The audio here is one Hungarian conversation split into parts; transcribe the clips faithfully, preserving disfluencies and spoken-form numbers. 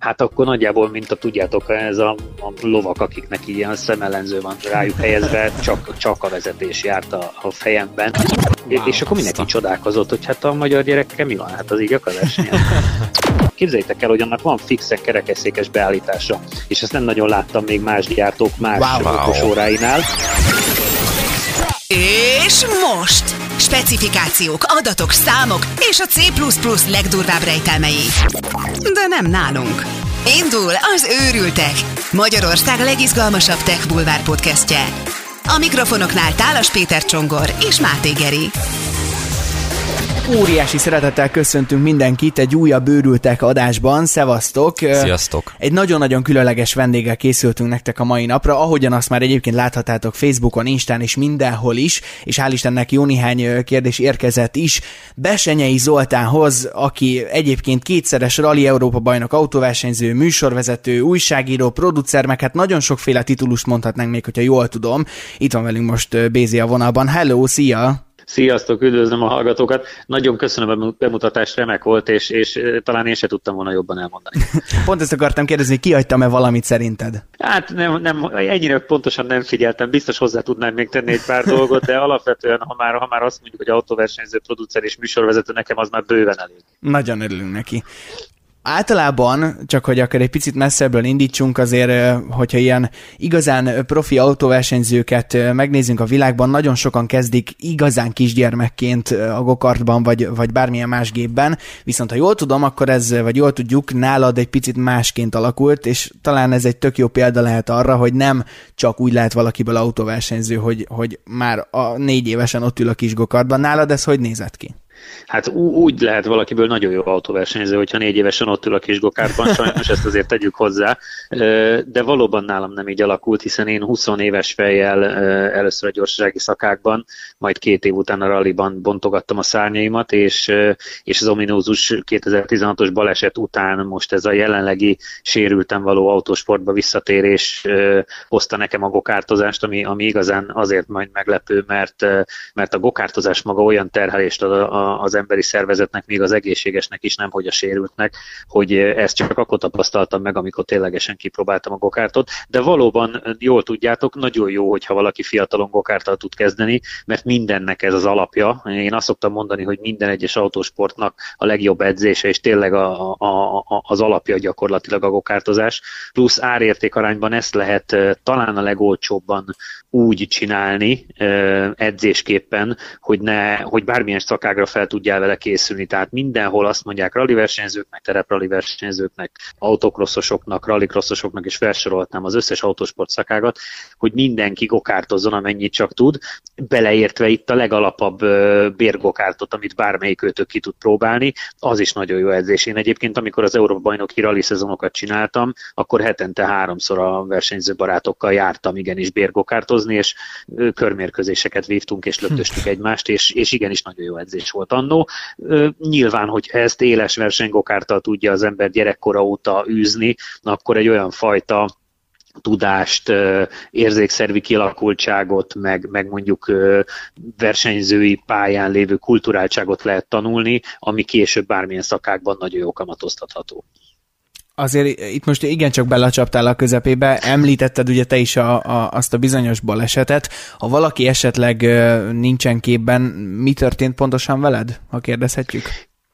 Hát akkor nagyjából, mint a tudjátok, ez a, a lovak, akiknek ilyen szemellenző van rájuk helyezve, csak, csak a vezetés járt a, a fejemben. Wow, és akkor mindenki csodálkozott, hogy hát a magyar gyerekkel mi van, hát az így akar versenyen. Képzeljétek el, hogy annak van fixek kerekesszékes beállítása, és ezt nem nagyon láttam még más gyártók más okosóráinál. És most! Specifikációk, adatok, számok és a C plusz plusz legdurvább rejtelmei. De nem nálunk. Indul az Őrültek, Magyarország legizgalmasabb tech bulvár podcastje. A mikrofonoknál Tálas Péter Csongor és Máté Geri. Óriási szeretettel köszöntünk mindenkit egy újabb Őrültek adásban. Szevasztok! Sziasztok! Egy nagyon-nagyon különleges vendéggel készültünk nektek a mai napra, ahogyan azt már egyébként láthattátok Facebookon, Instán és mindenhol is, és hál' Istennek jó néhány kérdés érkezett is. Bessenyei Zoltánhoz, aki egyébként kétszeres Rally Európa bajnok, autóversenyző, műsorvezető, újságíró, producer, meg hát nagyon sokféle titulust mondhatnánk még, hogyha jól tudom. Itt van velünk most Bézi a vonalban. Hello, szia! Sziasztok, üdvözlöm a hallgatókat. Nagyon köszönöm a bemutatást, remek volt, és, és talán én se tudtam volna jobban elmondani. Pont ezt akartam kérdezni, hogy kihagytam-e valamit szerinted? Hát nem, nem, ennyire pontosan nem figyeltem, biztos hozzá tudnám még tenni egy pár dolgot, de alapvetően, ha már, ha már azt mondjuk, hogy autóversenyző, producer és műsorvezető, nekem az már bőven elég. Nagyon örülünk neki. Általában, csak hogy akkor egy picit messzebbről indítsunk, azért, hogyha ilyen igazán profi autóversenyzőket megnézzünk a világban, nagyon sokan kezdik igazán kisgyermekként a gokartban, vagy, vagy bármilyen más gépben, viszont ha jól tudom, akkor ez, vagy jól tudjuk, nálad egy picit másként alakult, és talán ez egy tök jó példa lehet arra, hogy nem csak úgy lehet valakiből autóversenyző, hogy, hogy már a négy évesen ott ül a kis gokartban. Nálad ez hogy nézett ki? Hát úgy lehet valakiből nagyon jó autóversenyző, hogyha négy évesen ott ül a kis gokártban, sajnos ezt azért tegyük hozzá, de valóban nálam nem így alakult, hiszen én húsz éves fejjel először a gyorsasági szakákban, majd két év után a rallyban bontogattam a szárnyaimat, és, és az ominózus kétezer-tizenhatos baleset után most ez a jelenlegi sérülten való autósportba visszatérés hozta nekem a gokártozást, ami, ami igazán azért majd meglepő, mert, mert a gokártozás maga olyan terhelést ad a az emberi szervezetnek, még az egészségesnek is, nem hogy a sérültnek, hogy ezt csak akkor tapasztaltam meg, amikor ténylegesen kipróbáltam a gokártot, de valóban jól tudjátok, nagyon jó, hogyha valaki fiatalon gokárttal tud kezdeni, mert mindennek ez az alapja. Én azt szoktam mondani, hogy minden egyes autósportnak a legjobb edzése, és tényleg a, a, a, az alapja gyakorlatilag a gokártozás, plusz árérték arányban ezt lehet talán a legolcsóbban úgy csinálni edzésképpen, hogy, ne, hogy bármilyen szakágra fel tudjál vele készülni. Tehát mindenhol azt mondják rally versenyzőknek, tereprally versenyzőknek, autokrosszosoknak, rallycrosszosoknak, és felsorolhatnám az összes autósport szakágat, hogy mindenki gokártozzon, amennyit csak tud, beleértve itt a legalapabb bérgokártot, amit bármelyik őtök ki tud próbálni, az is nagyon jó edzés. Én egyébként, amikor az Európa-bajnoki rally szezonokat csináltam, akkor hetente háromszor a versenyző barátokkal jártam igenis bérgokártozni, és körmérkőzéseket vívtunk, és löptöstük egymást, és, és igenis nagyon jó edzés volt annó. Nyilván, hogyha ezt éles versenygokárttal tudja az ember gyerekkora óta űzni, akkor egy olyan fajta tudást, érzékszervi kialakultságot, meg, meg mondjuk versenyzői pályán lévő kulturáltságot lehet tanulni, ami később bármilyen szakákban nagyon jó kamatoztatható. Azért itt most igencsak belecsaptál a közepébe, említetted ugye te is a, a, azt a bizonyos balesetet. Ha valaki esetleg nincsen képben, mi történt pontosan veled, ha kérdezhetjük?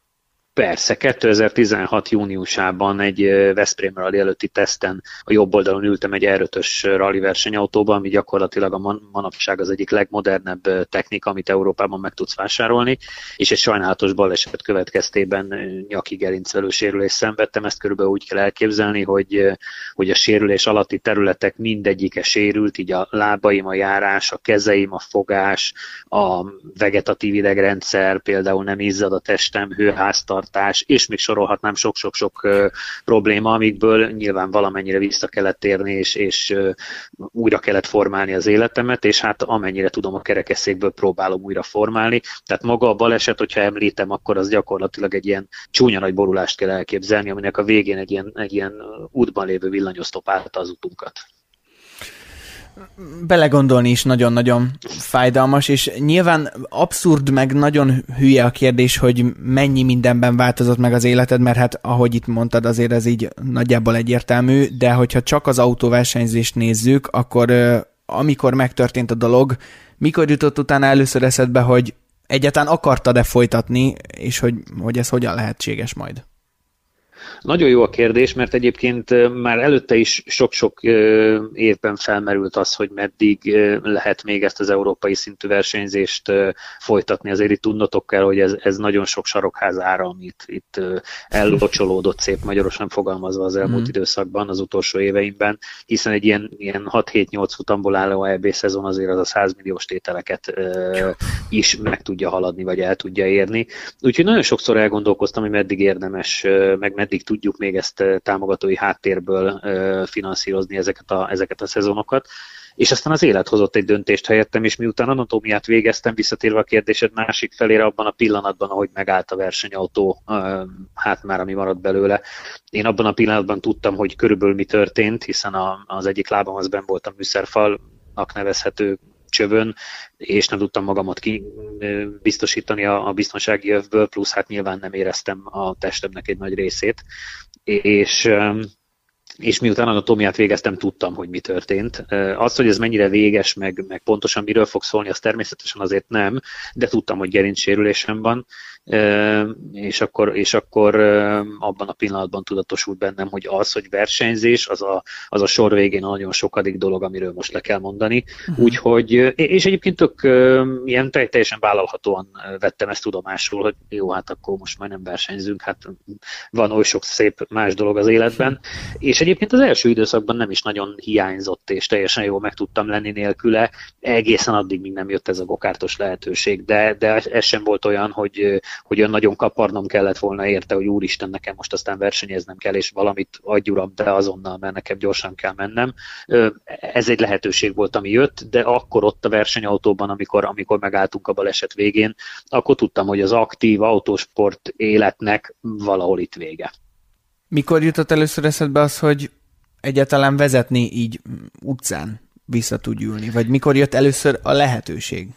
Persze, kétezer-tizenhat júniusában egy Veszprém rally előtti teszten a jobb oldalon ültem egy er ötös rally versenyautóban, ami gyakorlatilag a manapság az egyik legmodernebb technika, amit Európában meg tudsz vásárolni, és egy sajnálatos baleset következtében nyaki gerincvelő sérülést szenvedtem. Ezt körülbelül úgy kell elképzelni, hogy, hogy a sérülés alatti területek mindegyike sérült, így a lábaim, a járás, a kezeim, a fogás, a vegetatív idegrendszer, például nem izzad a testem, hőháztartás, és még sorolhatnám sok-sok-sok uh, probléma, amikből nyilván valamennyire vissza kellett térni, és, és uh, újra kellett formálni az életemet, és hát amennyire tudom, a kerekesszékből próbálom újra formálni. Tehát maga a baleset, hogyha említem, akkor az gyakorlatilag egy ilyen csúnya nagy borulást kell elképzelni, aminek a végén egy ilyen, egy ilyen útban lévő villanyosztop állta az utunkat. Belegondolni is nagyon-nagyon fájdalmas, és nyilván abszurd, meg nagyon hülye a kérdés, hogy mennyi mindenben változott meg az életed, mert hát ahogy itt mondtad, azért ez így nagyjából egyértelmű, de hogyha csak az autóversenyzést nézzük, akkor amikor megtörtént a dolog, mikor jutott utána először eszedbe, hogy egyáltalán akartad-e folytatni, és hogy, hogy ez hogyan lehetséges majd? Nagyon jó a kérdés, mert egyébként már előtte is sok-sok évben felmerült az, hogy meddig lehet még ezt az európai szintű versenyzést folytatni. Azért itt tudnotok kell, hogy ez, ez nagyon sok sarokház ára, amit itt ellocsolódott, szép magyarosan fogalmazva az elmúlt mm. időszakban, az utolsó éveimben, hiszen egy ilyen, ilyen hat-hét-nyolc futamból álló é bé szezon azért az a száz milliós tételeket is meg tudja haladni, vagy el tudja érni. Úgyhogy nagyon sokszor elgondolkoztam, hogy meddig érdemes, meg meddig tudjuk még ezt támogatói háttérből finanszírozni ezeket a, ezeket a szezonokat. És aztán az élet hozott egy döntést helyettem, és miután anatómiát végeztem, visszatérve a kérdésed másik felére, abban a pillanatban, ahogy megállt a versenyautó, hát már ami maradt belőle, én abban a pillanatban tudtam, hogy körülbelül mi történt, hiszen a, az egyik lábam az benn volt a műszerfalnak nevezhető csövön, és nem tudtam magamat ki biztosítani a, a biztonsági övből, plusz hát nyilván nem éreztem a testemnek egy nagy részét, és, és miután anatómiát végeztem, tudtam, hogy mi történt. Az, hogy ez mennyire véges, meg, meg pontosan miről fog szólni, az természetesen azért nem, de tudtam, hogy gerincsérülésem van, és akkor, és akkor abban a pillanatban tudatosult bennem, hogy az, hogy versenyzés, az a, az a sor végén a nagyon sokadik dolog, amiről most le kell mondani. Uh-huh. Úgyhogy, és egyébként tök ilyen teljesen vállalhatóan vettem ezt tudomásul, hogy jó, hát akkor most már nem versenyzünk, hát van oly sok szép más dolog az életben. Uh-huh. És egyébként az első időszakban nem is nagyon hiányzott, és teljesen jól meg tudtam lenni nélküle, egészen addig, míg nem jött ez a gokártos lehetőség, de, de ez sem volt olyan, hogy hogy olyan nagyon kaparnom kellett volna érte, hogy úristen, nekem most aztán versenyeznem kell, és valamit adj uram, de azonnal, mert nekem gyorsan kell mennem. Ez egy lehetőség volt, ami jött, de akkor ott a versenyautóban, amikor, amikor megálltunk a baleset végén, akkor tudtam, hogy az aktív autósport életnek valahol itt vége. Mikor jutott először eszedbe az, hogy egyáltalán vezetni így utcán vissza tud ülni? Vagy mikor jött először a lehetőség?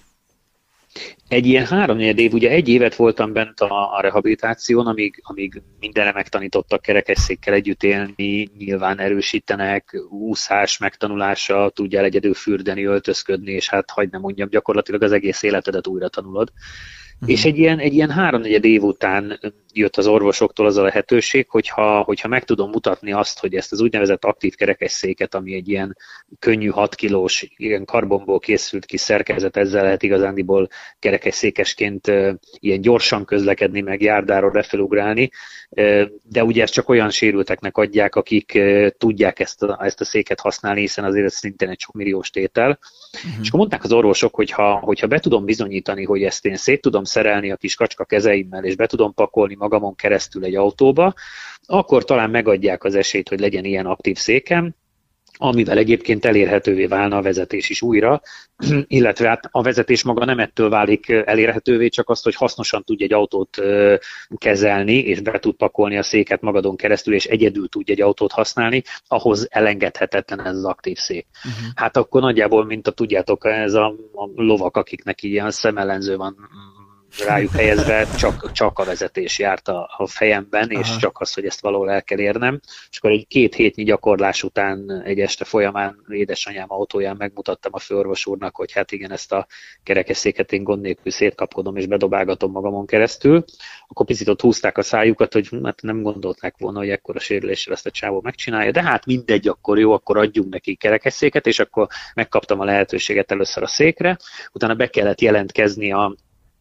Egy ilyen háromnegyed év, ugye egy évet voltam bent a, a rehabilitáción, amíg, amíg mindenre megtanítottak kerekesszékkel együtt élni, nyilván erősítenek, úszás megtanulása, tudjál egyedül fürdeni, öltözködni, és hát hagyd nem mondjam, gyakorlatilag az egész életedet újra tanulod. Uh-huh. És egy ilyen, egy ilyen háromnegyed év után jött az orvosoktól az a lehetőség, hogyha, hogyha meg tudom mutatni azt, hogy ezt az úgynevezett aktív kerekesszéket, ami egy ilyen könnyű hat kilós, ilyen karbonból készült kis szerkezet, ezzel lehet igazándiból kerekesszékesként ilyen gyorsan közlekedni, meg járdáról lefelugrálni, de ugye ezt csak olyan sérülteknek adják, akik tudják ezt a, ezt a széket használni, hiszen azért ez szintén egy sok milliós tétel. Uh-huh. És akkor mondták az orvosok, hogyha, hogyha be tudom bizonyítani, hogy ezt én szét tudom szerelni a kis kacska kezeimmel, és be tudom pakolni magamon keresztül egy autóba, akkor talán megadják az esélyt, hogy legyen ilyen aktív székem, amivel egyébként elérhetővé válna a vezetés is újra, illetve hát a vezetés maga nem ettől válik elérhetővé, csak azt, hogy hasznosan tudj egy autót kezelni, és be tud pakolni a széket magadon keresztül, és egyedül tudj egy autót használni, ahhoz elengedhetetlen ez az aktív szék. Uh-huh. Hát akkor nagyjából, mint a tudjátok, ez a, a lovak, akiknek ilyen szemellenző van rájuk helyezve, csak, csak a vezetés járt a, a fejemben, és Aha. csak az, hogy ezt valahol el kell érnem. És akkor egy két hétnyi gyakorlás után egy este folyamán édesanyám autóján megmutattam a főorvos úrnak, hogy hát igen, ezt a kerekesszéket én gond nélkül szétkapkodom és bedobálgatom magamon keresztül. Akkor picit ott húzták a szájukat, hogy hát nem gondolták volna, hogy ekkora sérüléssel ezt a csávó megcsinálja, de hát mindegy, akkor jó, akkor adjunk neki kerekesszéket, és akkor megkaptam a lehetőséget először a székre, utána be kellett jelentkezni a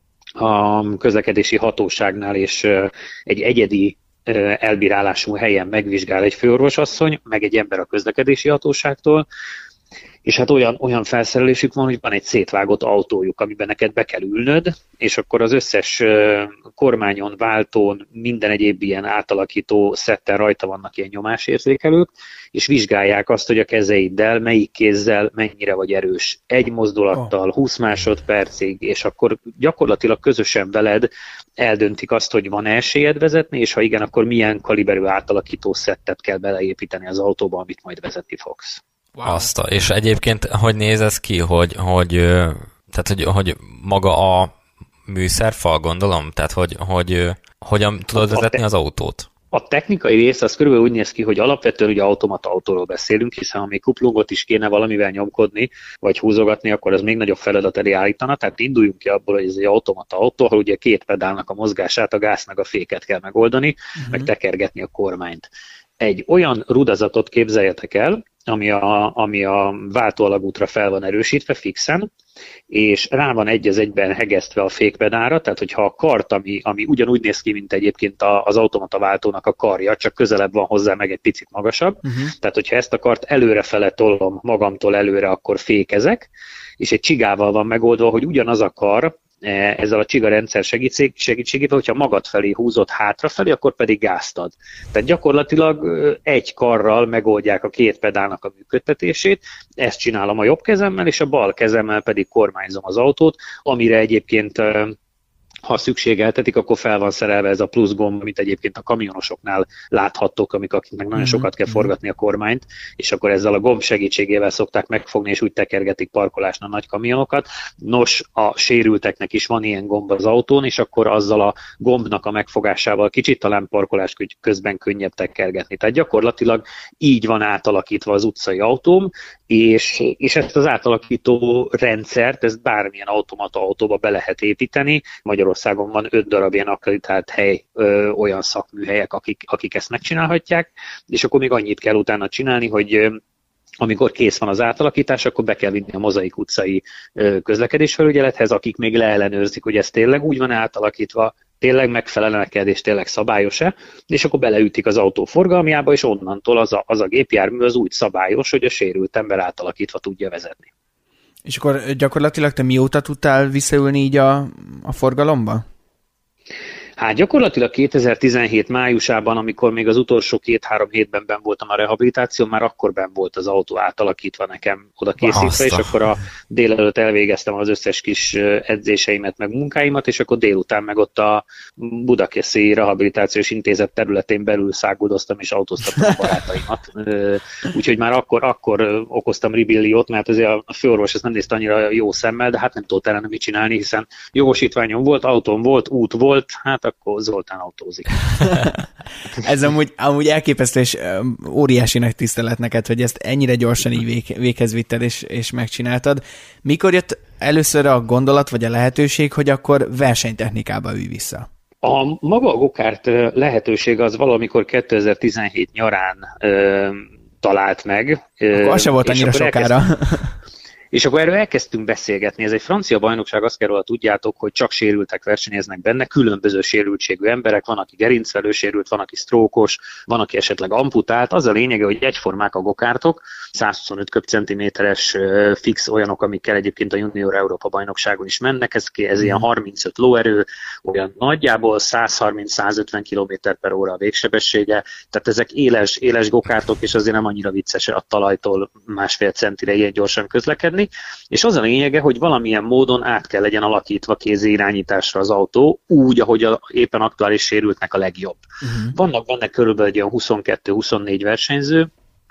a közlekedési hatóságnál, és egy egyedi elbírálású helyen megvizsgál egy főorvosasszony, meg egy ember a közlekedési hatóságtól, és hát olyan, olyan felszerelésük van, hogy van egy szétvágott autójuk, amiben neked be kell ülnöd, és akkor az összes kormányon, váltón, minden egyéb ilyen átalakító szetten rajta vannak ilyen nyomásérzékelők, és vizsgálják azt, hogy a kezeiddel, melyik kézzel mennyire vagy erős. Egy mozdulattal, húsz másodpercig, és akkor gyakorlatilag közösen veled eldöntik azt, hogy van esélyed vezetni, és ha igen, akkor milyen kaliberű átalakító szettet kell beleépíteni az autóba, amit majd vezetni fogsz. Wow. Azt a, és egyébként hogy néz ez ki, hogy, hogy, tehát, hogy, hogy maga a műszerfal, gondolom? Tehát, hogy, hogy hogyan tudod vezetni az autót? A technikai rész az körülbelül úgy néz ki, hogy alapvetően ugye automata autóról beszélünk, hiszen ha még kuplungot is kéne valamivel nyomkodni, vagy húzogatni, akkor az még nagyobb feladat elé állítana. Tehát induljunk ki abból, hogy ez egy automata autó, ahol ugye két pedálnak a mozgását, a gáznak a féket kell megoldani, uh-huh. meg tekergetni a kormányt. Egy olyan rudazatot képzeljetek el, ami a, ami a váltóalagútra fel van erősítve fixen, és rá van egy az egyben hegesztve a fékpedálra, tehát hogyha a kart, ami, ami ugyanúgy néz ki, mint egyébként az automata váltónak a karja, csak közelebb van hozzá, meg egy picit magasabb, uh-huh. tehát hogyha ezt a kart előrefele tollom magamtól előre, akkor fékezek, és egy csigával van megoldva, hogy ugyanaz a kar, ezzel a csigarendszer segítségével, hogyha magad felé húzott hátrafelé, akkor pedig gázt ad. Tehát gyakorlatilag egy karral megoldják a két pedálnak a működtetését, ezt csinálom a jobb kezemmel, és a bal kezemmel pedig kormányzom az autót, amire egyébként ha szükségeltetik, akkor fel van szerelve ez a plusz gomb, amit egyébként a kamionosoknál láthattok, amik akiknek nagyon sokat kell forgatni a kormányt, és akkor ezzel a gomb segítségével szokták megfogni, és úgy tekergetik parkolásnál nagy kamionokat. Nos, a sérülteknek is van ilyen gomb az autón, és akkor azzal a gombnak a megfogásával kicsit talán parkolás közben könnyebb tekergetni. Tehát gyakorlatilag így van átalakítva az utcai autóm, és, és ezt az átalakító rendszert, ezt bármilyen automata autóba be lehet építeni. Magyarországon van öt darab ilyen akkreditált hely, ö, olyan szakműhelyek, akik, akik ezt megcsinálhatják, és akkor még annyit kell utána csinálni, hogy ö, amikor kész van az átalakítás, akkor be kell vinni a Mozaik utcai ö, közlekedésfelügyelethez, akik még leellenőrzik, hogy ez tényleg úgy van átalakítva, tényleg megfelel neked, és tényleg szabályos-e, és akkor beleütik az autó forgalmiába, és onnantól az a, az a gépjármű az úgy szabályos, hogy a sérült ember átalakítva tudja vezetni. És akkor gyakorlatilag te mióta tudtál visszaülni így a, a forgalomba? Hát gyakorlatilag kétezer-tizenhét májusában, amikor még az utolsó két-három hétben benn voltam a rehabilitáció, már akkor benn volt az autó átalakítva nekem oda készítve, és akkor a délelőtt elvégeztem az összes kis edzéseimet, meg munkáimat, és akkor délután meg ott a Budakeszi Rehabilitációs Intézet területén belül száguldoztam és autóztattam a barátaimat. Úgyhogy már akkor, akkor okoztam ribilliót, mert azért a főorvos ezt nem nézte annyira jó szemmel, de hát nem tudott ellene mit csinálni, hiszen jogosítványom volt, autóm volt, út volt, hát akkor Zoltán autózik. Ez amúgy, amúgy elképesztő, és óriási nagy tisztelet neked, hogy ezt ennyire gyorsan így vég, véghez vitted, és, és megcsináltad. Mikor jött először a gondolat, vagy a lehetőség, hogy akkor versenytechnikába ülj vissza? A maga a gokárt lehetőség az valamikor kétezer-tizenhét nyarán ö, talált meg. Akkor az se volt annyira sokára. És akkor erről elkezdtünk beszélgetni. Ez egy francia bajnokság, azt kell róla tudjátok, hogy csak sérültek versenyeznek benne, különböző sérültségű emberek, van, aki gerincvelő sérült, van, aki sztrókos, van, aki esetleg amputált. Az a lényege, hogy egyformák a gokártok, százhuszonöt köbcentiméteres fix olyanok, amikkel egyébként a Junior Európa bajnokságon is mennek, ez, ez ilyen harmincöt lóerő, olyan nagyjából száz harminc-százötven kilométer per óra a végsebessége, tehát ezek éles, éles gokártok, és azért nem annyira vicces a talajtól másfél centire ilyen gyorsan közlekedni. És az a lényege, hogy valamilyen módon át kell legyen alakítva kézi irányításra az autó, úgy, ahogy a éppen aktuális sérültnek a legjobb. Uh-huh. Vannak benne körülbelül huszonkettő-huszonnégy versenyző,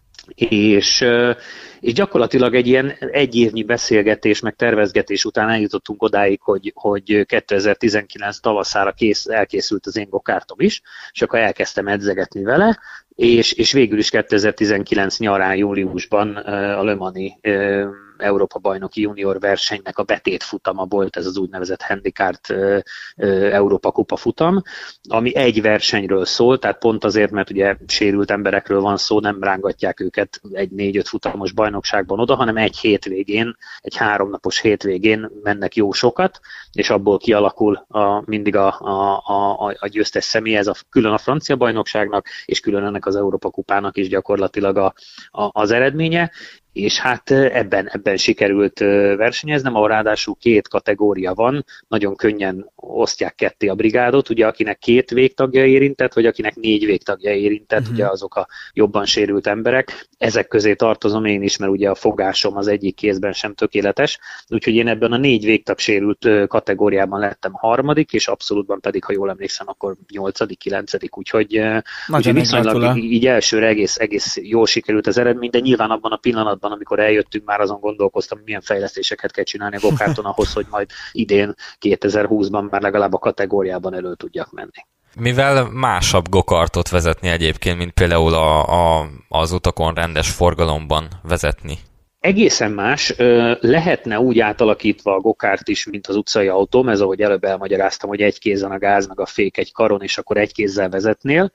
és, és gyakorlatilag egy ilyen egy évnyi beszélgetés, meg tervezgetés után eljutottunk odáig, hogy, hogy kétezer-tizenkilenc tavaszára kész, elkészült az én gokártom is, és akkor elkezdtem edzegetni vele, és, és végül is kétezer-tizenkilenc nyarán, júliusban a Le Mans-i Európa bajnoki junior versenynek a betétfutama volt, ez az úgynevezett Handikárt Európa kupa futam, ami egy versenyről szól, tehát pont azért, mert ugye sérült emberekről van szó, nem rángatják őket egy négy-öt futamos bajnokságban oda, hanem egy hétvégén, egy háromnapos hétvégén mennek jó sokat, és abból kialakul a, mindig a, a, a, a győztes személy, ez a, külön a francia bajnokságnak, és külön ennek az Európa kupának is gyakorlatilag a, a, az eredménye. És hát ebben, ebben sikerült versenyeznem, ahol ráadásul két kategória van, nagyon könnyen osztják ketté a brigádot, ugye akinek két végtagja érintett, vagy akinek négy végtagja érintett, uh-huh. ugye azok a jobban sérült emberek. Ezek közé tartozom én is, mert ugye a fogásom az egyik kézben sem tökéletes, úgyhogy én ebben a négy végtag sérült kategóriában lettem harmadik, és abszolútban pedig, ha jól emlékszem, akkor nyolcadik, kilencedik, úgyhogy, úgyhogy viszonylag így elsőre egész, egész jól sikerült az eredmény, de nyilván abban a pillanatban februárban, amikor eljöttünk, már azon gondolkoztam, milyen fejlesztéseket kell csinálni a gokárton ahhoz, hogy majd idén kétezer-húszban már legalább a kategóriában elő tudjak menni. Mivel másabb gokartot vezetni egyébként, mint például a, a, az utakon rendes forgalomban vezetni? Egészen más. Lehetne úgy átalakítva a gokárt is, mint az utcai autóm, ez ahogy előbb elmagyaráztam, hogy egy kézen a gáz, meg a fék egy karon, és akkor egy kézzel vezetnél,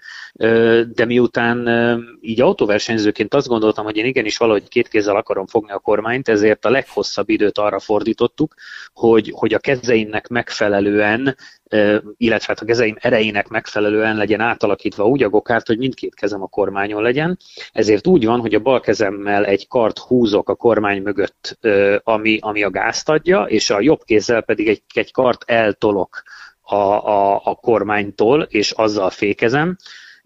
de miután így autóversenyzőként azt gondoltam, hogy én igenis valahogy két kézzel akarom fogni a kormányt, ezért a leghosszabb időt arra fordítottuk, hogy, hogy a kezeimnek megfelelően, illetve hát a kezeim erejének megfelelően legyen átalakítva úgy a gokárt, hogy mindkét kezem a kormányon legyen. Ezért úgy van, hogy a bal kezemmel egy kart húzok a kormány mögött, ami, ami a gázt adja, és a jobb kézzel pedig egy, egy kart eltolok a, a, a kormánytól, és azzal fékezem.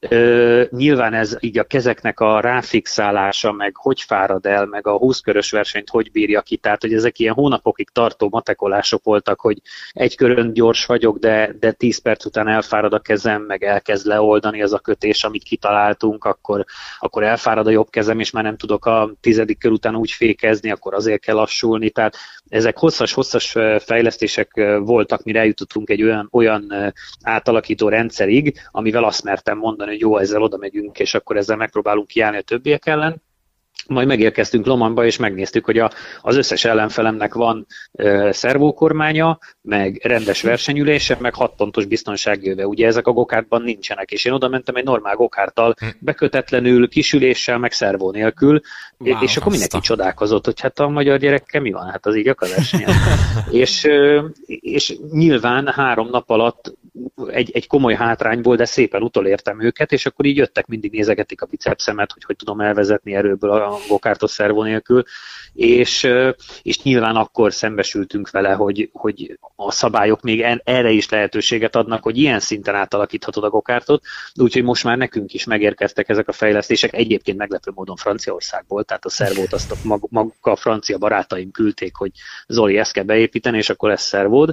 Ö, nyilván ez így a kezeknek a ráfixálása, meg hogy fárad el, meg a húsz-körös versenyt hogy bírja ki, tehát hogy ezek ilyen hónapokig tartó matekolások voltak, hogy egy körön gyors vagyok, de, de tíz perc után elfárad a kezem, meg elkezd leoldani az a kötés, amit kitaláltunk, akkor, akkor elfárad a jobb kezem, és már nem tudok a tizedik kör után úgy fékezni, akkor azért kell lassulni, tehát ezek hosszas-hosszas fejlesztések voltak, mire eljutottunk egy olyan, olyan átalakító rendszerig, amivel azt mertem mondani, hogy jó, ezzel oda megyünk, és akkor ezzel megpróbálunk kiállni a többiek ellen. Majd megérkeztünk Lomanba, és megnéztük, hogy a, az összes ellenfelemnek van e, szervókormánya, meg rendes versenyülése, meg hat pontos biztonságjöve. Ugye ezek a gokártban nincsenek, és én oda mentem egy normál gokárttal, bekötetlenül, kisüléssel, meg szervó nélkül, wow, és akkor mindenki csodálkozott, hogy hát a magyar gyerekkel mi van, hát az így akar versenyen. és, és nyilván három nap alatt egy, egy komoly hátrányból, de szépen utolértem őket, és akkor így jöttek, mindig nézegetik a bicepszemet, hogy hogy tudom elvezetni erőből a gokártot szervó nélkül, és, és nyilván akkor szembesültünk vele, hogy, hogy a szabályok még erre is lehetőséget adnak, hogy ilyen szinten átalakíthatod a gokártot, úgyhogy most már nekünk is megérkeztek ezek a fejlesztések, egyébként meglepő módon Franciaországból, tehát a szervót azt a mag, maga a francia barátaim küldték, hogy Zoli, ezt kell beépíteni, és akkor lesz szervód,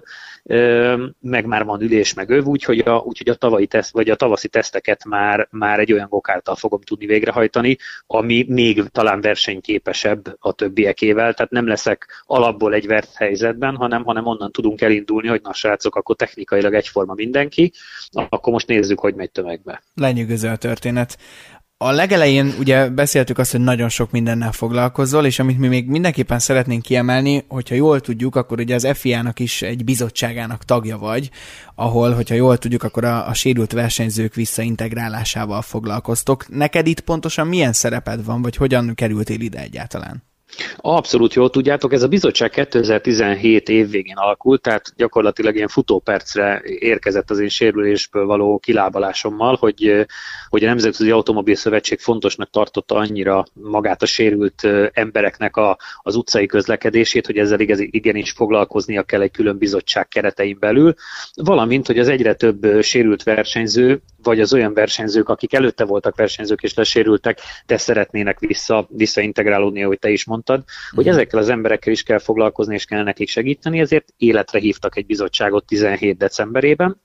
meg már van ülés, meg öv, úgyhogy a, úgyhogy a tavalyi teszt, vagy a tavaszi teszteket már, már egy olyan gokárttal fogom tudni végrehajtani, ami még talán versenyképesebb a többiekével, tehát nem leszek alapból egy vert helyzetben, hanem, hanem onnan tudunk elindulni, hogy na srácok, akkor technikailag egyforma mindenki, akkor most nézzük, hogy megy tömegbe. Lenyűgöző a történet. A legelején ugye beszéltük azt, hogy nagyon sok mindennel foglalkozol, és amit mi még mindenképpen szeretnénk kiemelni, hogyha jól tudjuk, akkor ugye az ef i á-nak is egy bizottságának tagja vagy, ahol, hogyha jól tudjuk, akkor a, a sérült versenyzők visszaintegrálásával foglalkoztok. Neked itt pontosan milyen szereped van, vagy hogyan kerültél ide egyáltalán? Abszolút jól tudjátok, ez a bizottság kétezer-tizenhét év végén alakult, tehát gyakorlatilag ilyen futópercre érkezett az én sérülésből való kilábalásommal, hogy, hogy a Nemzetközi Automobil Szövetség fontosnak tartotta annyira magát a sérült embereknek a, az utcai közlekedését, hogy ezzel igenis foglalkoznia kell egy külön bizottság keretein belül, valamint, hogy az egyre több sérült versenyző, vagy az olyan versenyzők, akik előtte voltak versenyzők és lesérültek, de szeretnének vissza, visszaintegrálódni, ahogy te is mondtad, hogy ezekkel az emberekkel is kell foglalkozni, és kell nekik segíteni, ezért életre hívtak egy bizottságot tizenhét decemberében,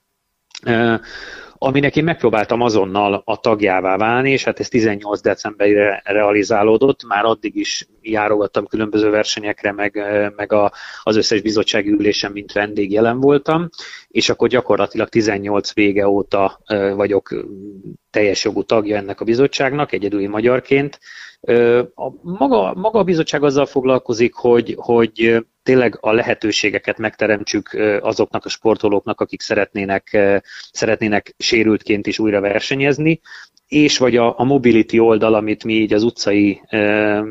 aminek én megpróbáltam azonnal a tagjává válni, és hát ez tizennyolc decemberre realizálódott, már addig is járogattam különböző versenyekre, meg, meg a, az összes bizottsági ülésen, mint vendég jelen voltam, és akkor gyakorlatilag tizennyolc vége óta vagyok teljes jogú tagja ennek a bizottságnak, egyedüli magyarként. A maga, maga a bizottság azzal foglalkozik, hogy, hogy tényleg a lehetőségeket megteremtsük azoknak a sportolóknak, akik szeretnének, szeretnének sérültként is újra versenyezni, és vagy a, a mobility oldal, amit mi így az utcai e,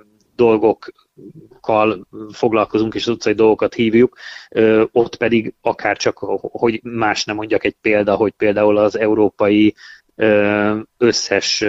dolgokkal foglalkozunk, és az utcai dolgokat hívjuk, e, ott pedig akár csak, hogy más nem mondjak egy példa, hogy például az európai összes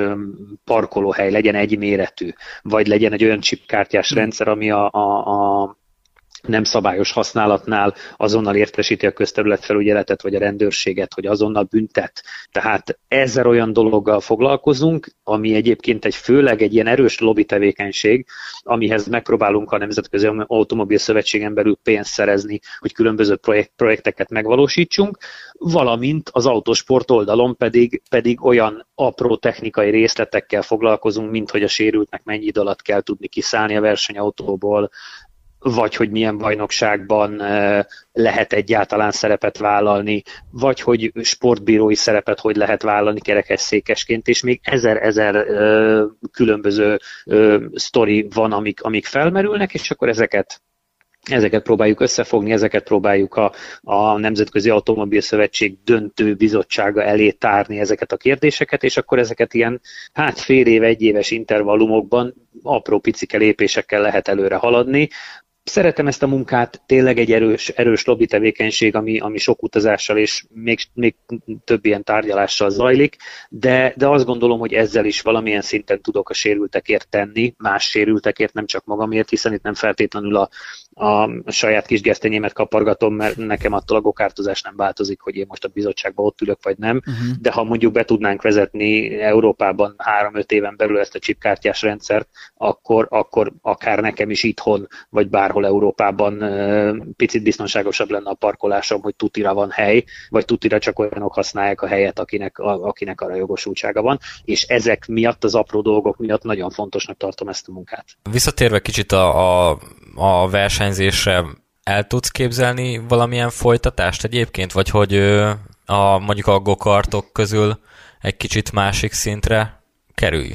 parkolóhely legyen egy méretű, vagy legyen egy olyan chipkártyás rendszer, ami a, a, a nem szabályos használatnál azonnal értesíti a közterületfelügyeletet vagy a rendőrséget, hogy azonnal büntet. Tehát ezzel olyan dologgal foglalkozunk, ami egyébként egy főleg egy ilyen erős lobby tevékenység, amihez megpróbálunk a Nemzetközi Automobil Szövetségen belül pénzt szerezni, hogy különböző projekt, projekteket megvalósítsunk, valamint az autósport oldalon pedig, pedig olyan apró technikai részletekkel foglalkozunk, mint hogy a sérültnek mennyi idő alatt kell tudni kiszállni a versenyautóból, vagy hogy milyen bajnokságban lehet egyáltalán szerepet vállalni, vagy hogy sportbírói szerepet hogy lehet vállalni kerekesszékesként, és még ezer-ezer különböző sztori van, amik, amik felmerülnek, és akkor ezeket Ezeket próbáljuk összefogni, ezeket próbáljuk a, a Nemzetközi Automobil Szövetség döntő bizottsága elé tárni ezeket a kérdéseket, és akkor ezeket ilyen hát fél év, egy éves intervallumokban apró picike lépésekkel lehet előre haladni. Szeretem ezt a munkát, tényleg egy erős, erős lobby tevékenység, ami, ami sok utazással és még, még több ilyen tárgyalással zajlik, de, de azt gondolom, hogy ezzel is valamilyen szinten tudok a sérültekért tenni, más sérültekért, nem csak magamért, hiszen itt nem feltétlenül a, a saját kis gesztenyémet kapargatom, mert nekem attól a gokártozás nem változik, hogy én most a bizottságban ott ülök, vagy nem, uh-huh. de ha mondjuk be tudnánk vezetni Európában három-öt éven belül ezt a chipkártyás rendszert, akkor, akkor akár nekem is itthon, vagy bárhol Európában picit biztonságosabb lenne a parkolásom, hogy tutira van hely, vagy tutira csak olyanok használják a helyet, akinek, a, akinek arra jogosultsága van, és ezek miatt, az apró dolgok miatt nagyon fontosnak tartom ezt a munkát. Visszatérve kicsit a, a, a versenyzésre, el tudsz képzelni valamilyen folytatást egyébként, vagy hogy a, mondjuk a gokartok közül egy kicsit másik szintre kerülj?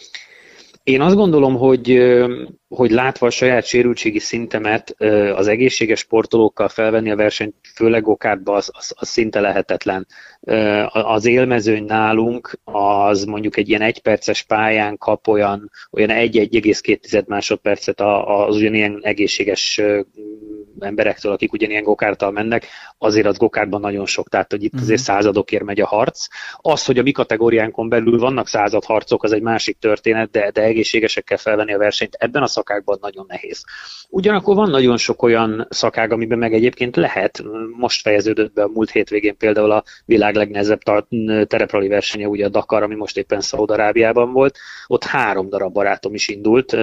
Én azt gondolom, hogy, hogy látva a saját sérültségi szintemet, az egészséges sportolókkal felvenni a versenyt, főleg gokártba, az, az, az szinte lehetetlen. Az élmezőny nálunk az mondjuk egy ilyen egyperces pályán kap olyan, olyan egy-egy egész két másodpercet az ugyanilyen egészséges emberektől, akik ugyanilyen gokárttal mennek, azért az gokártban nagyon sok, tehát hogy itt azért századokért megy a harc. Az, hogy a mi kategóriánkon belül vannak századharcok, az egy másik történet, de, de egészségesekkel felvenni a versenyt ebben a szakákban nagyon nehéz. Ugyanakkor van nagyon sok olyan szakág, amiben meg egyébként lehet. Most fejeződött be a múlt hétvégén például a világ legnehezebb tereprali versenye, ugye a Dakar, ami most éppen Szaúd-Arábiában volt. Ott három darab barátom is indult,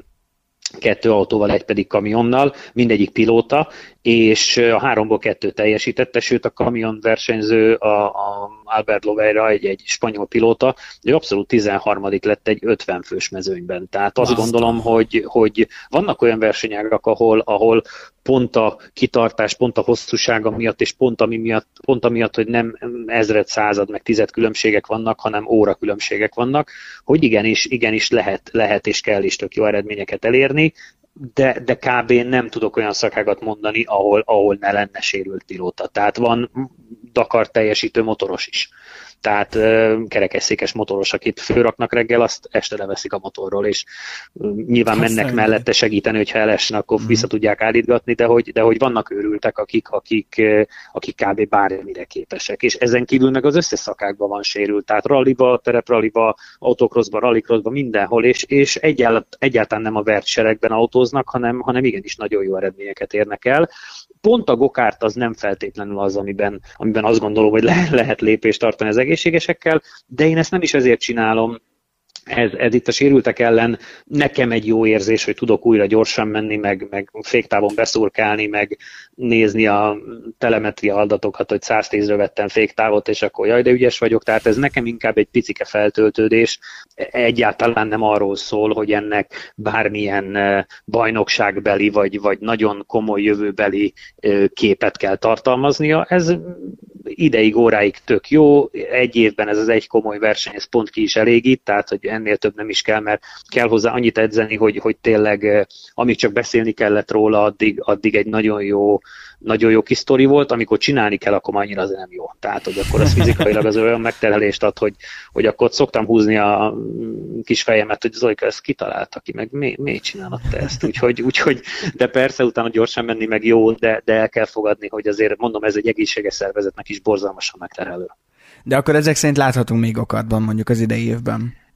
kettő autóval, egy pedig kamionnal, mindegyik pilóta, és a háromból kettő teljesítette, sőt a kamion versenyző, a, a Albert Loveira, egy, egy spanyol pilóta, ő abszolút tizenharmadik lett egy ötven fős mezőnyben. Tehát azt Aztán. gondolom, hogy, hogy vannak olyan versenyágak, ahol, ahol pont a kitartás, pont a hosszúsága miatt, és pont, ami miatt, pont amiatt, hogy nem ezred, század, meg tized különbségek vannak, hanem óra különbségek vannak, hogy igenis, igenis lehet, lehet és kell is tök jó eredményeket elérni, de, de kb. Nem tudok olyan szakágat mondani, ahol, ahol ne lenne sérült pilóta. Tehát van Dakar teljesítő motoros is. Tehát kerekesszékes motoros, akit fölraknak reggel, azt este leveszik a motorról, és nyilván Aztán mennek mellette segíteni, hogyha elesne, akkor mm. vissza tudják állítgatni, de hogy, de hogy vannak őrültek, akik, akik, akik kb. Bármire képesek. És ezen kívül meg az összes szakákban van sérült. Tehát ralliba, terepralliba, autocrossba, rallycrossba, mindenhol, és, és egyált, egyáltalán nem a vert seregben autóznak, hanem, hanem igenis nagyon jó eredményeket érnek el. Pont a gokárt az nem feltétlenül az, amiben, amiben azt gondolom, hogy le, lehet lépést tartani az egészségesekkel, de én ezt nem is ezért csinálom. Ez, ez itt a sérültek ellen nekem egy jó érzés, hogy tudok újra gyorsan menni, meg, meg féktávon beszurkálni, meg nézni a telemetria adatokat, hogy száztízről vettem féktávot, és akkor jaj, de ügyes vagyok. Tehát ez nekem inkább egy picike feltöltődés. Egyáltalán nem arról szól, hogy ennek bármilyen bajnokságbeli, vagy, vagy nagyon komoly jövőbeli képet kell tartalmaznia. Ez ideig, óráig tök jó. Egy évben ez az egy komoly verseny, ez pont ki is elégít, tehát hogy ennél több nem is kell, mert kell hozzá annyit edzeni, hogy, hogy tényleg amíg csak beszélni kellett róla, addig, addig egy nagyon jó, nagyon jó kis sztori volt, amikor csinálni kell, akkor annyira az nem jó. Tehát, hogy akkor az fizikailag az olyan megterhelést ad, hogy, hogy akkor szoktam húzni a kis fejemet, hogy Zolika ezt kitalálta ki, meg mi, miért csinálod te ezt? Úgyhogy, úgyhogy, de persze utána gyorsan menni meg jó, de, de el kell fogadni, hogy azért mondom, ez egy egészséges szervezetnek is borzalmasan megterhelő. De akkor ezek szerint láthatunk még gokartban mondjuk az idei évben.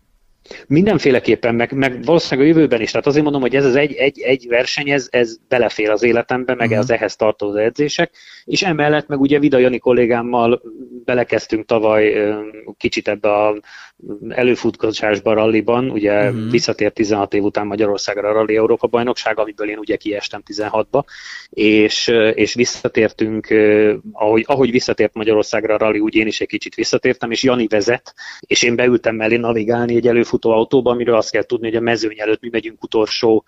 Mindenféleképpen, meg, meg valószínűleg a jövőben is. Tehát azért mondom, hogy ez az egy, egy, egy verseny, ez, ez belefér az életembe, meg uh-huh. az ehhez tartozó edzések, és emellett meg ugye Vida Jani kollégámmal belekezdtünk tavaly kicsit ebbe a előfutásba, ralliban, ugye uh-huh. visszatért tizenhat év után Magyarországra a Rally Európa bajnokság, amiből én ugye kiestem tizenhatba, és, és visszatértünk, ahogy, ahogy visszatért Magyarországra a Rally, úgy én is egy kicsit visszatértem, és Jani vezet, és én beültem mellé navigálni egy előfutó autóba, amiről azt kell tudni, hogy a mezőny előtt mi megyünk utolsó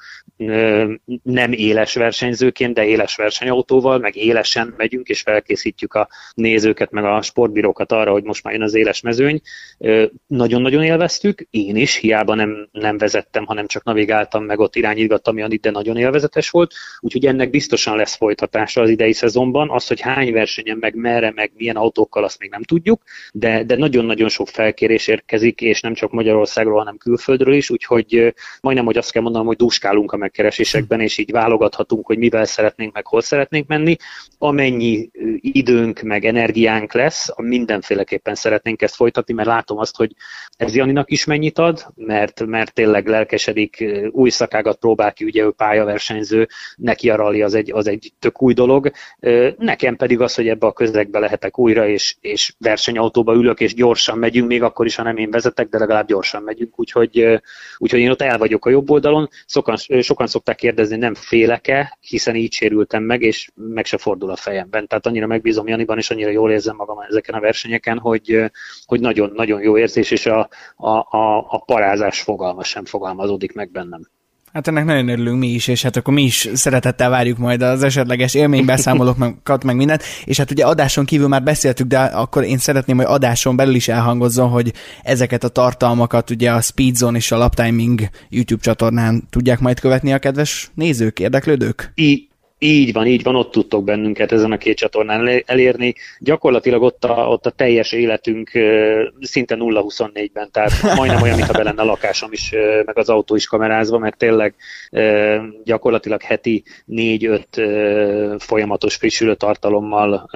nem éles versenyzőként, de éles versenyautóval, meg élesen megyünk, és felkészítjük a nézőket, meg a sportbírókat arra, hogy most már jön az éles mezőny. Nagyon-nagyon élveztük, én is, hiába nem, nem vezettem, hanem csak navigáltam, meg ott irányítgattam, ami de nagyon élvezetes volt, úgyhogy ennek biztosan lesz folytatása az idei szezonban. Az, hogy hány versenyen, meg merre, meg milyen autókkal, azt még nem tudjuk, de, de nagyon-nagyon sok felkérés érkezik, és nem csak Magyarországról, hanem külföldről is, úgyhogy majdnem, hogy azt kell mondanom, hogy dúskálunk a megkeresésekben, és így válogathatunk, hogy mivel szeretnénk, meg hol szeretnénk menni. Amennyi időnk, meg energiánk lesz, mindenféleképpen szeretnénk ezt folytatni, mert látom azt, hogy ez Janinak is mennyit ad, mert, mert tényleg lelkesedik, új szakágat próbál ki, ugye ő pályaversenyző, neki a rally az egy, az egy tök új dolog. Nekem pedig az, hogy ebbe a közegbe lehetek újra, és, és versenyautóba ülök, és gyorsan megyünk, még akkor is, ha nem én vezetek, de legalább gyorsan megyünk, úgyhogy, úgyhogy én ott el vagyok a jobb oldalon. Sokan, sokan szokták kérdezni, nem félek-e, hiszen így sérültem meg, és meg se fordul a fejemben. Tehát annyira megbízom Janiban, és annyira jól érzem magam ezeken a versenyeken, hogy, hogy nagyon, nagyon jó érzés, és a, a, a, a parázás fogalma sem fogalmazódik meg bennem. Hát ennek nagyon örülünk mi is, és hát akkor mi is szeretettel várjuk majd az esetleges élménybeszámolókat, meg mindent, és hát ugye adáson kívül már beszéltük, de akkor én szeretném, hogy adáson belül is elhangozzon, hogy ezeket a tartalmakat ugye a Speedzone és a Laptiming YouTube csatornán tudják majd követni a kedves nézők, érdeklődők? I- Így van, így van, ott tudtok bennünket ezen a két csatornán elérni. Gyakorlatilag ott a, ott a teljes életünk szinte nulla huszonnégyben, tehát majdnem olyan, mintha be lenne a lakásom is, meg az autó is kamerázva, mert tényleg gyakorlatilag heti négy-öt folyamatos frissülő tartalommal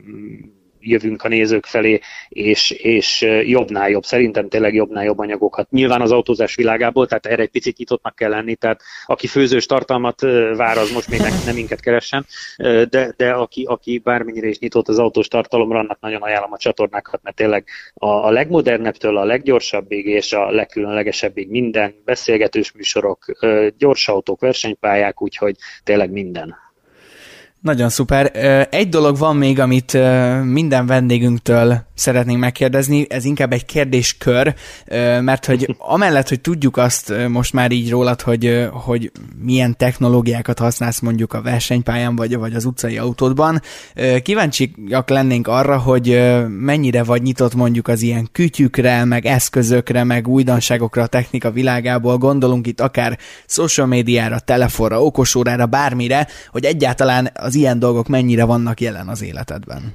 jövünk a nézők felé, és, és jobbnál jobb, szerintem tényleg jobbnál jobb anyagokat. Nyilván az autózás világából, tehát erre egy picit nyitottnak kell lenni, tehát aki főzős tartalmat vár, az most még nem, nem minket keressen, de, de aki, aki bármennyire is nyitott az autós tartalomra, annak nagyon ajánlom a csatornákat, mert tényleg a, a legmodernebbtől a leggyorsabbig és a legkülönlegesebbig minden, beszélgetős műsorok, gyors autók, versenypályák, úgyhogy tényleg minden. Nagyon szuper. Egy dolog van még, amit minden vendégünktől szeretnénk megkérdezni, ez inkább egy kérdéskör, mert hogy amellett, hogy tudjuk azt most már így rólad, hogy, hogy milyen technológiákat használsz mondjuk a versenypályán, vagy, vagy az utcai autódban, kíváncsiak lennénk arra, hogy mennyire vagy nyitott mondjuk az ilyen kütyükre, meg eszközökre, meg újdonságokra a technika világából, gondolunk itt akár social médiára, telefonra, okosórára, bármire, hogy egyáltalán az ilyen dolgok mennyire vannak jelen az életedben?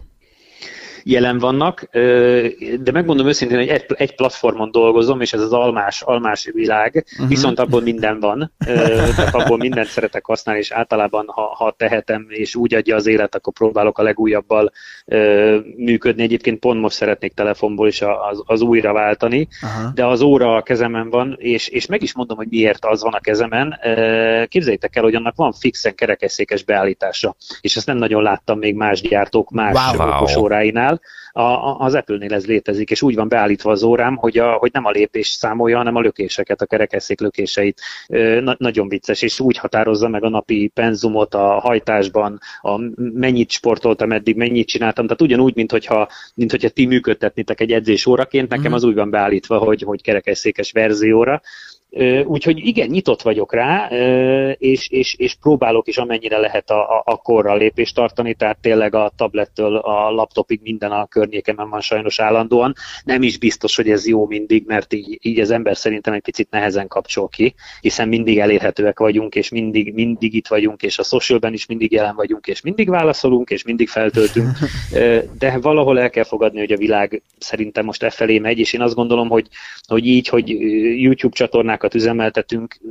Jelen vannak, de megmondom őszintén, hogy egy, egy platformon dolgozom, és ez az almás, almás világ, uh-huh. viszont abból minden van, tehát abból mindent szeretek használni, és általában, ha, ha tehetem, és úgy adja az élet, akkor próbálok a legújabbal működni. Egyébként pont most szeretnék telefonból is az, az újra váltani, uh-huh. de az óra a kezemen van, és, és meg is mondom, hogy miért az van a kezemen. Képzeljétek el, hogy annak van fixen kerekesszékes beállítása, és ezt nem nagyon láttam még más gyártók, más wow, okos óráinál. A, a, az Apple-nél ez létezik, és úgy van beállítva az órám, hogy, a, hogy nem a lépés számolja, hanem a lökéseket, a kerekesszék lökéseit. Na, nagyon vicces, és úgy határozza meg a napi penzumot a hajtásban, a mennyit sportoltam eddig, mennyit csináltam, tehát ugyanúgy, mint hogyha, mint hogyha ti működtetnétek egy edzés óraként, nekem az úgy van beállítva, hogy, hogy kerekesszékes verzióra. Úgyhogy igen, nyitott vagyok rá, és, és, és próbálok is amennyire lehet a, a, a korral lépést tartani, tehát tényleg a tablettől a laptopig minden a környékemen van sajnos állandóan. Nem is biztos, hogy ez jó mindig, mert így, így az ember szerintem egy picit nehezen kapcsol ki, hiszen mindig elérhetőek vagyunk, és mindig, mindig itt vagyunk, és a socialben is mindig jelen vagyunk, és mindig válaszolunk, és mindig feltöltünk. De valahol el kell fogadni, hogy a világ szerintem most e felé megy, és én azt gondolom, hogy, hogy így, hogy YouTube csatornák üzemeltetünk,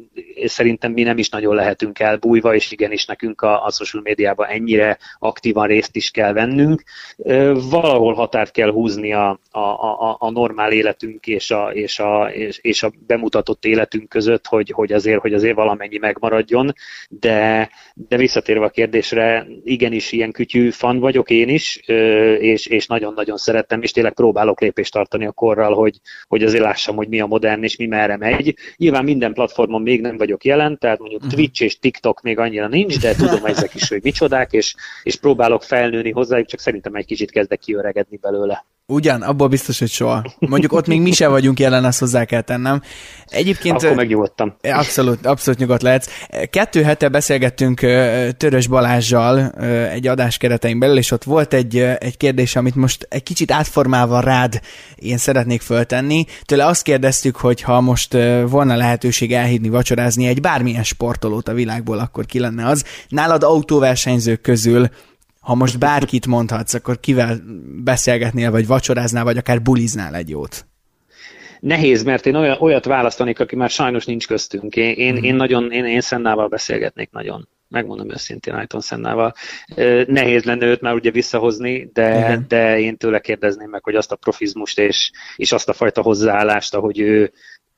szerintem mi nem is nagyon lehetünk elbújva, és igenis nekünk a, a social médiában ennyire aktívan részt is kell vennünk. Valahol határt kell húzni a, a, a, a normál életünk és a, és, a, és, és a bemutatott életünk között, hogy, hogy, azért, hogy azért valamennyi megmaradjon, de, de visszatérve a kérdésre, igenis ilyen kütyű fan vagyok én is, és, és nagyon-nagyon szeretem, és tényleg próbálok lépést tartani a korral, hogy, hogy azért lássam, hogy mi a modern és mi merre megy. Nyilván minden platformon még nem vagyok jelen, tehát mondjuk Twitch és TikTok még annyira nincs, de tudom ezek is, hogy micsodák, és, és próbálok felnőni hozzájuk, csak szerintem egy kicsit kezdek kiöregedni belőle. Ugyan, abból biztos, hogy soha. Mondjuk ott még mi sem vagyunk jelen, azt hozzá kell tennem. Egyébként... Akkor megnyugodtam. Abszolút, abszolút nyugodt lehetsz. Kettő hete beszélgettünk Törös Balázssal egy adás keretein belül, és ott volt egy, egy kérdés, amit most egy kicsit átformálva rád én szeretnék föltenni. Tőle azt kérdeztük, hogy ha most volna lehetőség elhívni, vacsorázni egy bármilyen sportolót a világból, akkor ki lenne az. Nálad autóversenyzők közül, ha most bárkit mondhatsz, akkor kivel beszélgetnél, vagy vacsoráznál, vagy akár buliznál egy jót? Nehéz, mert én olyat, olyat választanék, aki már sajnos nincs köztünk. Én, én, mm. én nagyon, én, én Sennával beszélgetnék nagyon. Megmondom őszintén, Ayrton Sennával. Nehéz lenne őt már ugye visszahozni, de, de én tőle kérdezném meg, hogy azt a profizmust és, és azt a fajta hozzáállást, ahogy ő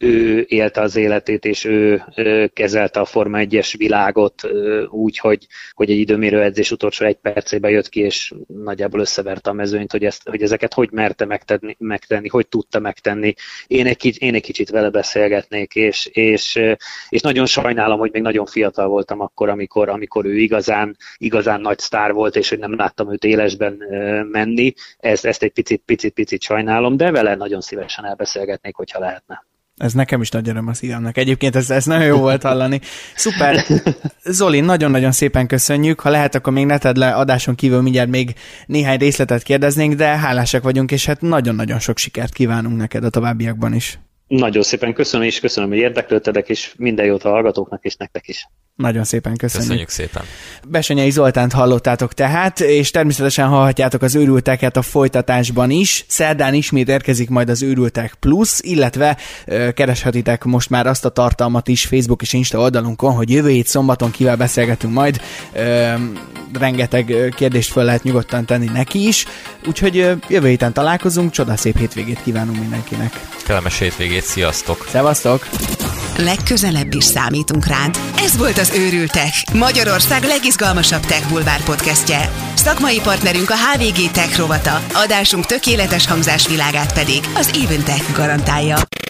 ő élte az életét, és ő, ő kezelte a Forma egyes világot úgy, hogy, hogy egy időmérő edzés utolsó egy percében jött ki, és nagyjából összeverte a mezőnyt, hogy, ezt, hogy ezeket hogy merte megtenni, megtenni, hogy tudta megtenni. Én egy, kicsit, én egy kicsit vele beszélgetnék, és, és, és nagyon sajnálom, hogy még nagyon fiatal voltam akkor, amikor, amikor ő igazán, igazán nagy sztár volt, és hogy nem láttam őt élesben menni. Ezt, ezt egy picit, picit, picit sajnálom, de vele nagyon szívesen elbeszélgetnék, hogyha lehetne. Ez nekem is nagy öröm a szívemnek. Egyébként ez, ez nagyon jó volt hallani. Szuper. Zoli, nagyon-nagyon szépen köszönjük. Ha lehet, akkor még ne tedd le, adáson kívül mindjárt még néhány részletet kérdeznénk, de hálásak vagyunk, és hát nagyon-nagyon sok sikert kívánunk neked a továbbiakban is. Nagyon szépen köszönöm, és köszönöm, hogy érdeklődtetek, és minden jót a hallgatóknak, és nektek is. Nagyon szépen köszönjük. Köszönjük szépen. Besenyei Zoltánt hallottátok tehát, és természetesen hallhatjátok az Őrülteket a folytatásban is. Szerdán ismét érkezik majd az Őrültek Plus, illetve ö, kereshetitek most már azt a tartalmat is Facebook és Insta oldalunkon, hogy jövő hét szombaton kivel beszélgetünk majd. Ö, rengeteg kérdést föl lehet nyugodtan tenni neki is, úgyhogy ö, jövő héten találkozunk, csodaszép hétvégét kívánunk mindenkinek. Kellemes hétvégét, sziasztok! Szevasztok! Legközelebb is számítunk rád. Ez volt az Őrültek, Magyarország legizgalmasabb tech bulvár podcastje. Szakmai partnerünk a há vé gé Tech rovata, adásunk tökéletes hangzásvilágát pedig az Even Tech garantálja.